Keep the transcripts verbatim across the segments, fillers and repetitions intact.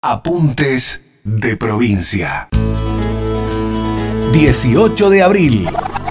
Apuntes de provincia. dieciocho de abril.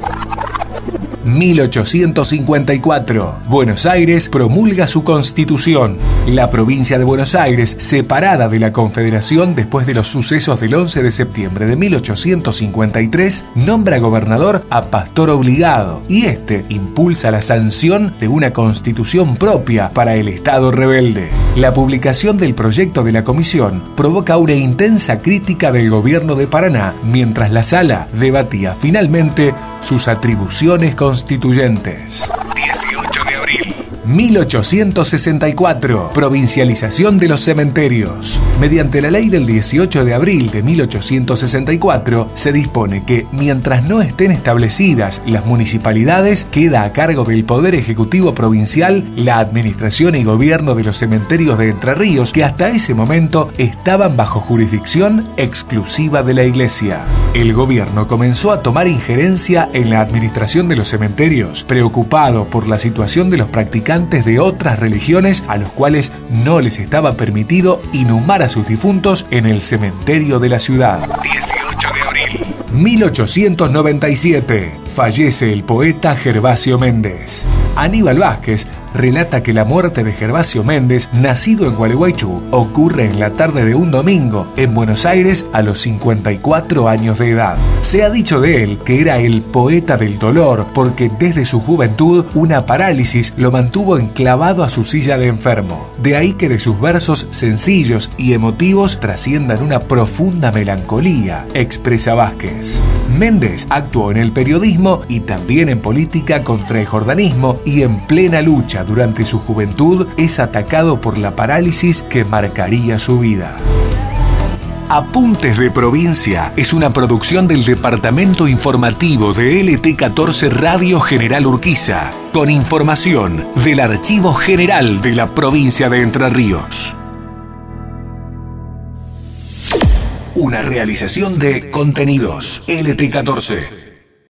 mil ochocientos cincuenta y cuatro. Buenos Aires promulga su constitución. La provincia de Buenos Aires, separada de la Confederación después de los sucesos del once de septiembre de mil ochocientos cincuenta y tres, nombra gobernador a Pastor Obligado y este impulsa la sanción de una constitución propia para el Estado rebelde. La publicación del proyecto de la comisión provoca una intensa crítica del gobierno de Paraná, mientras la sala debatía finalmente sus atribuciones constituyentes. dieciocho de abril. mil ochocientos sesenta y cuatro. Provincialización de los cementerios. Mediante la ley del dieciocho de abril de mil ochocientos sesenta y cuatro, se dispone que, mientras no estén establecidas las municipalidades, queda a cargo del Poder Ejecutivo Provincial la administración y gobierno de los cementerios de Entre Ríos, que hasta ese momento estaban bajo jurisdicción exclusiva de la Iglesia. El gobierno comenzó a tomar injerencia en la administración de los cementerios, preocupado por la situación de los practicantes de otras religiones a los cuales no les estaba permitido inhumar a sus difuntos en el cementerio de la ciudad. dieciocho de abril. mil ochocientos noventa y siete. Fallece el poeta Gervasio Méndez. Aníbal Vázquez relata que la muerte de Gervasio Méndez, nacido en Gualeguaychú, ocurre en la tarde de un domingo en Buenos Aires a los cincuenta y cuatro años de edad. Se ha dicho de él que era el poeta del dolor porque desde su juventud una parálisis lo mantuvo enclavado a su silla de enfermo. De ahí que de sus versos sencillos y emotivos trasciendan una profunda melancolía, expresa Vázquez. Méndez actuó en el periodismo y también en política contra el jordanismo y en plena lucha durante su juventud es atacado por la parálisis que marcaría su vida. Apuntes de Provincia es una producción del Departamento Informativo de L T catorce Radio General Urquiza, con información del Archivo General de la Provincia de Entre Ríos. Una realización de Contenidos L T catorce.